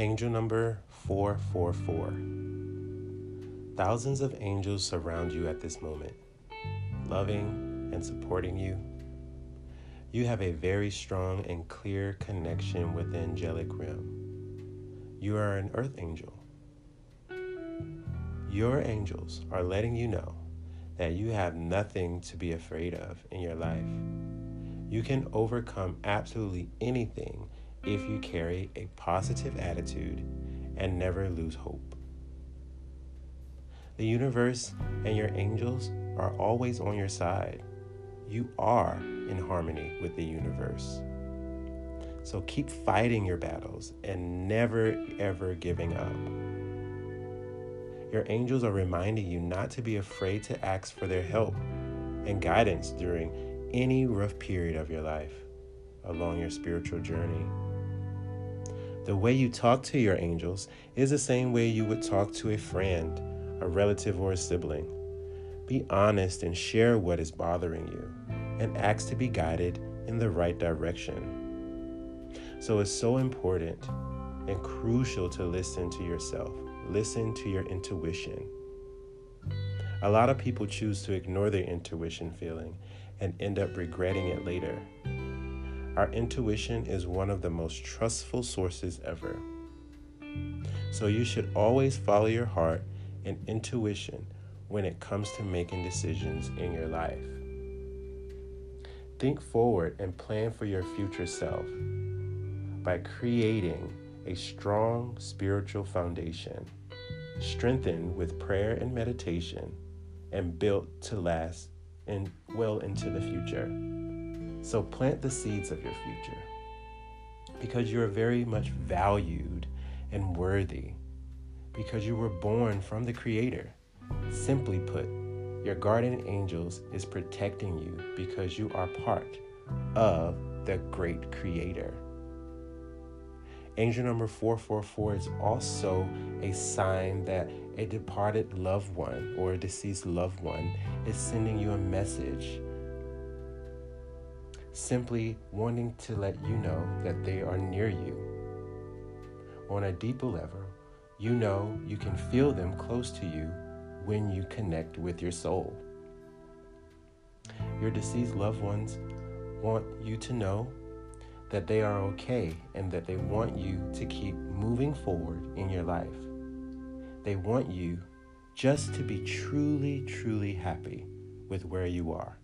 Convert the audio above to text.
Angel number 444. Thousands of angels surround you at this moment, loving and supporting you. You have a very strong and clear connection with the angelic realm. You are an earth angel. Your angels are letting you know that you have nothing to be afraid of in your life. You can overcome absolutely anything if you carry a positive attitude and never lose hope. The universe and your angels are always on your side. You are in harmony with the universe. So keep fighting your battles and never ever giving up. Your angels are reminding you not to be afraid to ask for their help and guidance during any rough period of your life along your spiritual journey. The way you talk to your angels is the same way you would talk to a friend, a relative, or a sibling. Be honest and share what is bothering you and ask to be guided in the right direction. So it's so important and crucial to listen to yourself. Listen to your intuition. A lot of people choose to ignore their intuition feeling and end up regretting it later. Our intuition is one of the most trustful sources ever. So you should always follow your heart and intuition when it comes to making decisions in your life. Think forward and plan for your future self by creating a strong spiritual foundation, strengthened with prayer and meditation, and built to last and well into the future. So plant the seeds of your future because you are very much valued and worthy because you were born from the Creator. Simply put, your guardian angels is protecting you because you are part of the great Creator. Angel number 444 is also a sign that a departed loved one or a deceased loved one is sending you a message, simply wanting to let you know that they are near you. On a deeper level, you know you can feel them close to you when you connect with your soul. Your deceased loved ones want you to know that they are okay and that they want you to keep moving forward in your life. They want you just to be truly, truly happy with where you are.